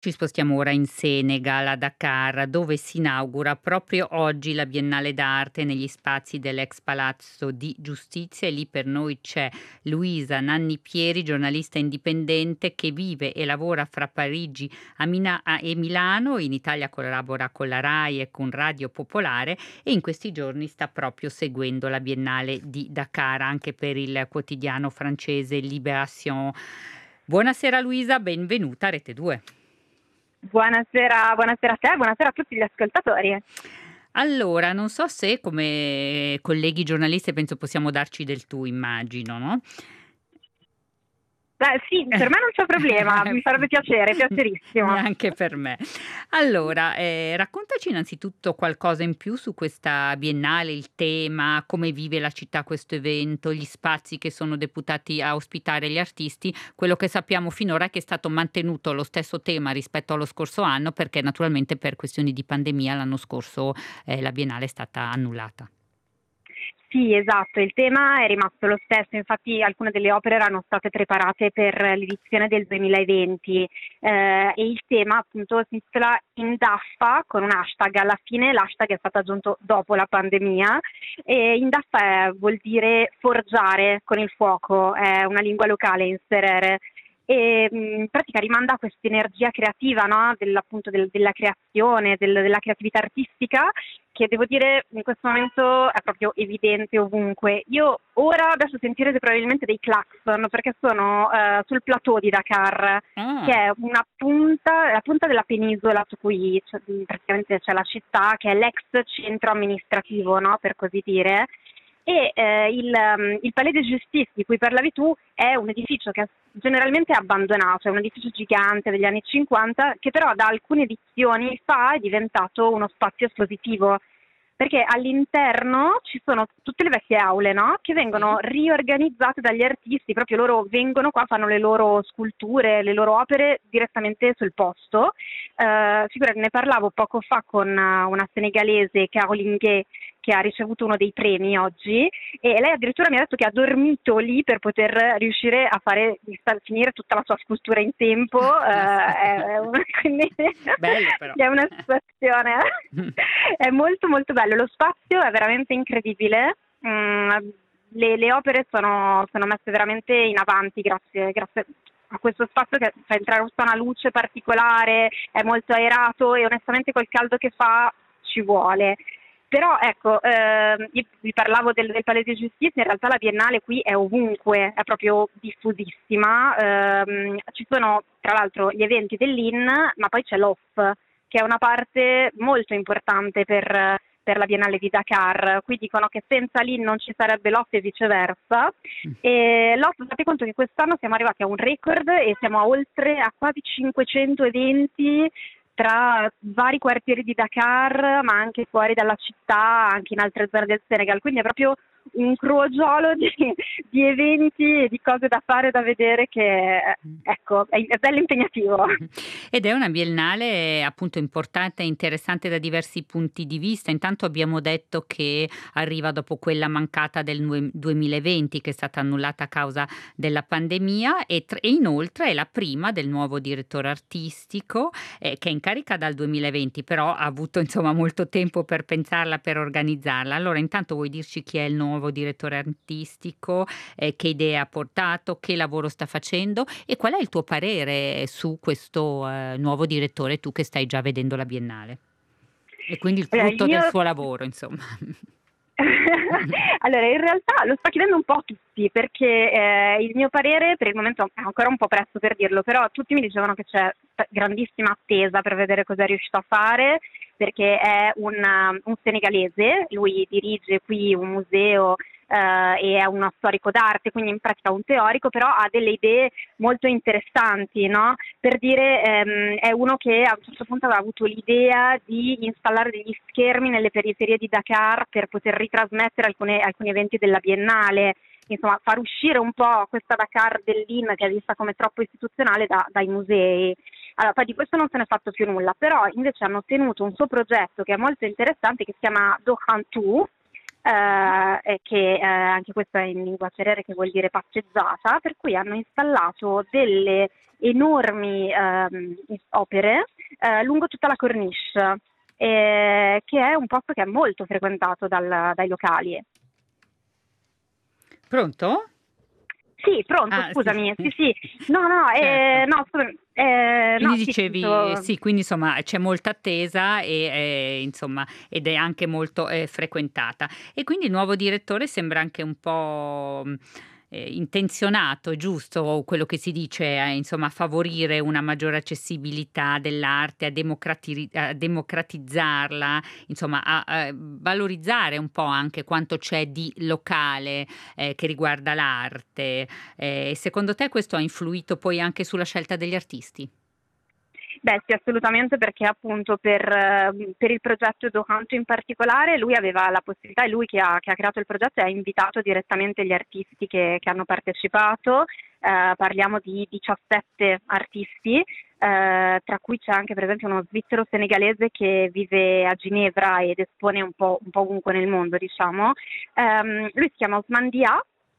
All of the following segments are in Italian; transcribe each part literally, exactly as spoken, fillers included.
Ci spostiamo ora in Senegal, a Dakar, dove si inaugura proprio oggi la Biennale d'arte negli spazi dell'ex Palazzo di Giustizia e lì per noi c'è Luisa Nanni Pieri, giornalista indipendente che vive e lavora fra Parigi a Mina- a- e Milano. In Italia collabora con la RAI e con Radio Popolare e in questi giorni sta proprio seguendo la Biennale di Dakar anche per il quotidiano francese Libération. Buonasera Luisa, benvenuta a Rete due. Buonasera, buonasera a te, buonasera a tutti gli ascoltatori. Allora, non so se come colleghi giornalisti penso possiamo darci del tu, immagino, no? Beh, sì, per me non c'è problema, mi farebbe piacere, piacerissimo. Neanche per me. Allora, eh, raccontaci innanzitutto qualcosa in più su questa biennale, il tema, come vive la città questo evento, gli spazi che sono deputati a ospitare gli artisti. Quello che sappiamo finora è che è stato mantenuto lo stesso tema rispetto allo scorso anno, perché naturalmente per questioni di pandemia l'anno scorso eh, la biennale è stata annullata. Sì, esatto, il tema è rimasto lo stesso, infatti alcune delle opere erano state preparate per l'edizione del duemilaventi eh, e il tema appunto si intitola Indaffa con un hashtag, alla fine l'hashtag è stato aggiunto dopo la pandemia e Indaffa è- vuol dire forgiare con il fuoco, è una lingua locale in serere. E mh, in pratica rimanda a questa energia creativa, no? Del- appunto del- della creazione, del- della creatività artistica, che devo dire in questo momento è proprio evidente ovunque. Io ora adesso sentirete probabilmente dei clacson perché sono eh, sul plateau di Dakar, che Ah. è una punta, la punta della penisola su cui c'è- praticamente c'è la città, che è l'ex centro amministrativo, no? Per così dire. E eh, il, um, il Palais de Justice di cui parlavi tu è un edificio che è generalmente è abbandonato, è un edificio gigante degli anni cinquanta che però da alcune edizioni fa è diventato uno spazio espositivo perché all'interno ci sono tutte le vecchie aule, no? Che vengono Sì. riorganizzate dagli artisti, proprio loro vengono qua, fanno le loro sculture, le loro opere direttamente sul posto. Eh, figurati, ne parlavo poco fa con eh, una senegalese, Caroline Gay, che ha ricevuto uno dei premi oggi e lei addirittura mi ha detto che ha dormito lì per poter riuscire a fare, a finire tutta la sua scultura in tempo, eh, è, è una, quindi Bello però. è una situazione, è molto molto bello, lo spazio è veramente incredibile. Mm, le, le opere sono, sono messe veramente in avanti grazie, grazie a questo spazio che fa entrare una luce particolare, è molto aerato e onestamente col caldo che fa ci vuole. Però ecco, ehm, io vi parlavo del, del Palais di Giustizia, in realtà la Biennale qui è ovunque, è proprio diffusissima, ehm, ci sono tra l'altro gli eventi dell'I N, ma poi c'è l'O F F, che è una parte molto importante per, per la Biennale di Dakar, qui dicono che senza l'I N non ci sarebbe l'O F F e viceversa, e l'O F F, fate conto che quest'anno siamo arrivati a un record e siamo a oltre a quasi cinquecento eventi tra vari quartieri di Dakar, ma anche fuori dalla città, anche in altre zone del Senegal. Quindi è proprio un crogiolo di, di eventi e di cose da fare e da vedere che, ecco, è, è bello impegnativo. Ed è una biennale appunto importante e interessante da diversi punti di vista. Intanto abbiamo detto che arriva dopo quella mancata del nue- duemilaventi che è stata annullata a causa della pandemia e, tr- e inoltre è la prima del nuovo direttore artistico eh, che è in carica dal duemilaventi, però ha avuto insomma molto tempo per pensarla, per organizzarla. Allora intanto vuoi dirci chi è il nuovo direttore artistico, eh, che idee ha portato, che lavoro sta facendo e qual è il tuo parere su questo eh, nuovo direttore, tu che stai già vedendo la Biennale? E quindi il Allora, il frutto del mio... suo lavoro, insomma. Allora, in realtà lo sta chiedendo un po' a tutti, perché eh, il mio parere per il momento è ancora un po' presto per dirlo, però tutti mi dicevano che c'è grandissima attesa per vedere cosa è riuscito a fare, perché è un, um, un senegalese, lui dirige qui un museo eh, e è uno storico d'arte, quindi in pratica un teorico, però ha delle idee molto interessanti, no? Per dire, ehm, è uno che a un certo punto aveva avuto l'idea di installare degli schermi nelle periferie di Dakar per poter ritrasmettere alcune, alcuni eventi della Biennale, insomma far uscire un po' questa Dakar dell'I N che è vista come troppo istituzionale da, dai musei. Allora, poi di questo non se ne è fatto più nulla, però invece hanno tenuto un suo progetto che è molto interessante, che si chiama Dohan due, eh, che eh, anche questa è in lingua cerere, che vuol dire passeggiata, per cui hanno installato delle enormi ehm, opere eh, lungo tutta la corniche, eh, che è un posto che è molto frequentato dal- dai locali. Pronto? Sì, pronto, Ah, sì. scusami. Sì, sì. No, no, eh, Certo. no, scusami. Eh, Quindi no, sì, dicevi, sento- sì, quindi insomma c'è molta attesa e eh, insomma, ed è anche molto eh, frequentata. E quindi il nuovo direttore sembra anche un po' mh, eh, intenzionato, giusto? Quello che si dice, eh, insomma, a favorire una maggiore accessibilità dell'arte, a, democrati- a democratizzarla, insomma, a, a valorizzare un po' anche quanto c'è di locale eh, che riguarda l'arte. Eh, secondo te questo ha influito poi anche sulla scelta degli artisti? Beh, sì, assolutamente, perché appunto per, eh, per il progetto Dohanto in particolare lui aveva la possibilità, è lui che ha, che ha creato il progetto e ha invitato direttamente gli artisti che, che hanno partecipato. Eh, parliamo di diciassette artisti, eh, tra cui c'è anche per esempio uno svizzero senegalese che vive a Ginevra ed espone un po', un po' ovunque nel mondo, diciamo. Ehm, lui si chiama Ousmane Dia.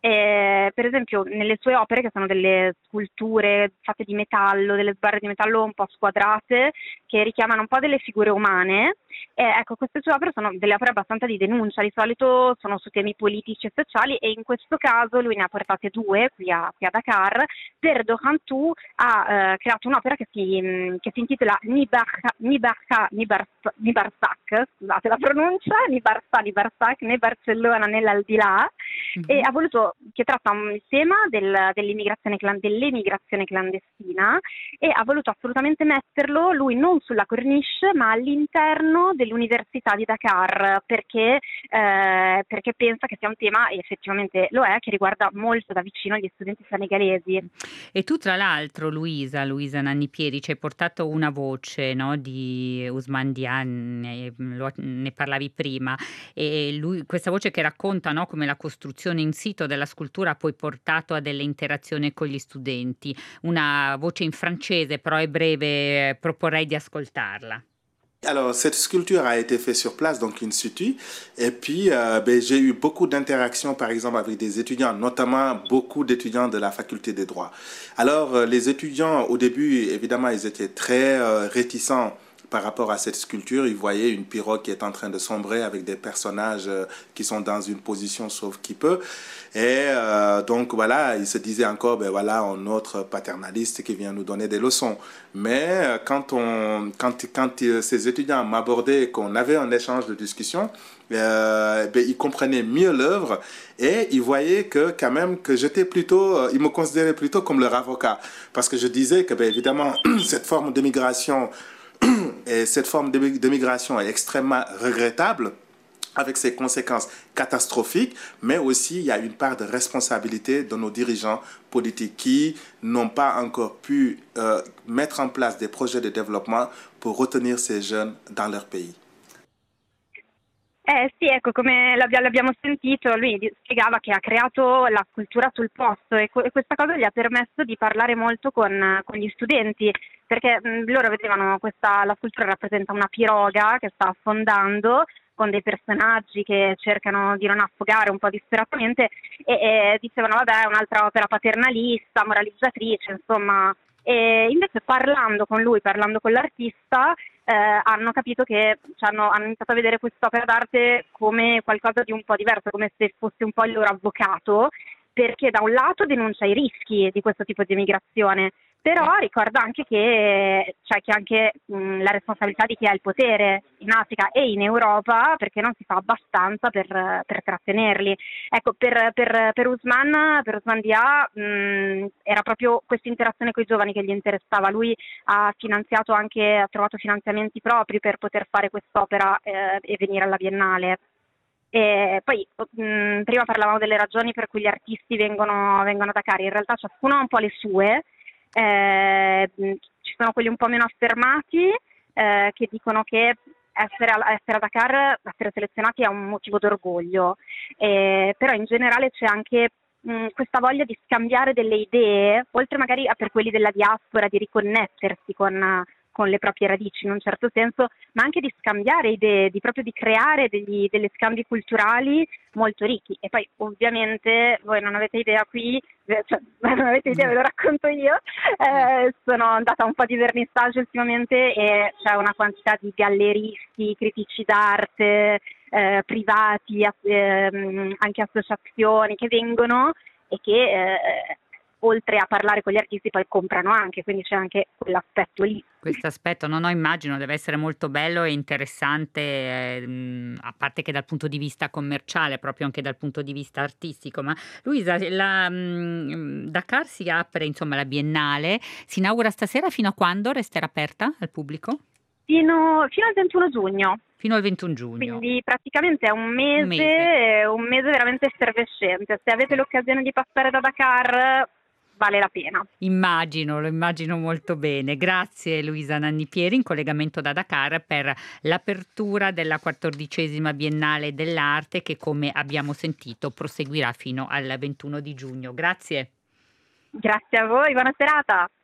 E, per esempio, nelle sue opere, che sono delle sculture fatte di metallo, delle sbarre di metallo un po' squadrate, che richiamano un po' delle figure umane, e, ecco, queste sue opere sono delle opere abbastanza di denuncia, di solito sono su temi politici e sociali, e in questo caso lui ne ha portate due qui a, qui a Dakar. Per Dohantou ha eh, creato un'opera che si, mh, che si intitola Nibarka, Nibarka, Nibars- Nibarsak, scusate la pronuncia, Nibarsa, Nibarsak, né Barcellona né l'Aldilà, e Mhm. ha voluto, che tratta un- il tema del- dell'immigrazione, clan- dell'emigrazione clandestina, e ha voluto assolutamente metterlo lui non sulla corniche ma all'interno dell'Università di Dakar, perché, eh, perché pensa che sia un tema, e effettivamente lo è, che riguarda molto da vicino gli studenti senegalesi. E tu tra l'altro Luisa, Luisa Nanni Pieri, ci hai portato una voce, no, di Ousmane Diagne, lo- ne parlavi prima, e lui, questa voce che racconta, no, come la costruzione in sito della scultura ha poi portato a delle interazioni con gli studenti. Una voce in francese, però è breve, eh, proporrei di ascoltarla. Alors, cette sculpture a été faite sur place, donc in situ. Et puis, euh, ben, j'ai eu beaucoup d'interactions, par exemple, avec des étudiants, notamment beaucoup d'étudiants de la faculté des droits. Alors, euh, les étudiants, au début, évidemment, ils étaient très euh, réticents par rapport à cette sculpture. Ils voyaient une pirogue qui est en train de sombrer avec des personnages euh, qui sont dans une position sauve qui peut. Et euh, donc, voilà, ils se disaient encore, ben voilà, un autre paternaliste qui vient nous donner des leçons. Mais euh, quand, on, quand, quand euh, ces étudiants m'abordaient et qu'on avait un échange de discussion, euh, ben, ils comprenaient mieux l'œuvre et ils voyaient que quand même que j'étais plutôt, euh, ils me considéraient plutôt comme leur avocat. Parce que je disais que, ben, évidemment, cette forme d'immigration et cette forme d'immigration est extrêmement regrettable, avec ses conséquences catastrophiques, mais aussi il y a une part de responsabilité de nos dirigeants politiques qui n'ont pas encore pu euh, mettre en place des projets de développement pour retenir ces jeunes dans leur pays. Eh sì, ecco, come l'abbia- l'abbiamo sentito, lui di- spiegava che ha creato la scultura sul posto, e, que- e questa cosa gli ha permesso di parlare molto con, con gli studenti, perché mh, loro vedevano questa, la scultura rappresenta una piroga che sta affondando, con dei personaggi che cercano di non affogare un po' disperatamente, e, e dicevano vabbè, è un'altra opera paternalista, moralizzatrice, insomma. E invece, parlando con lui, parlando con l'artista, eh, hanno capito che, cioè, hanno, hanno iniziato a vedere quest'opera d'arte come qualcosa di un po' diverso, come se fosse un po' il loro avvocato, perché da un lato denuncia i rischi di questo tipo di emigrazione, però Eh, ricorda anche che c'è che anche mh, la responsabilità di chi ha il potere in Africa e in Europa, perché non si fa abbastanza per, per trattenerli. Ecco, per, per, per Ousmane, per Ousmane Dia, mh, era proprio questa interazione con i giovani che gli interessava. Lui ha finanziato anche, ha trovato finanziamenti propri per poter fare quest'opera eh, e venire alla Biennale. E poi mh, prima parlavamo delle ragioni per cui gli artisti vengono, vengono a Dakar, in realtà ciascuno ha un po' le sue. Eh, mh, ci sono quelli un po' meno affermati, eh, che dicono che essere a, essere a Dakar, essere selezionati è un motivo d'orgoglio, eh, però in generale c'è anche mh, questa voglia di scambiare delle idee, oltre magari a per quelli della diaspora, di riconnettersi con, con le proprie radici in un certo senso, ma anche di scambiare idee, di proprio di creare degli, delle scambi culturali molto ricchi. E poi ovviamente voi non avete idea qui, cioè, non avete idea, ve lo racconto io, eh, sono andata a un po' di vernissage ultimamente e c'è una quantità di galleristi, critici d'arte, eh, privati, eh, anche associazioni che vengono e che eh, oltre a parlare con gli artisti poi comprano anche, quindi c'è anche quell'aspetto lì. Questo aspetto, no, no, immagino deve essere molto bello e interessante, eh, a parte che dal punto di vista commerciale, proprio anche dal punto di vista artistico. Ma Luisa, la mh, Dakar si apre, insomma, la Biennale, si inaugura stasera, fino a quando resterà aperta al pubblico? Fino, fino al ventuno giugno. Fino al ventuno giugno. Quindi praticamente è un mese, Un mese. un mese veramente effervescente. Se avete l'occasione di passare da Dakar, vale la pena. Immagino, lo immagino molto bene. Grazie Luisa Nannipieri, in collegamento da Dakar per l'apertura della quattordicesima Biennale dell'Arte che, come abbiamo sentito, proseguirà fino al ventuno di giugno. Grazie. Grazie a voi, buona serata.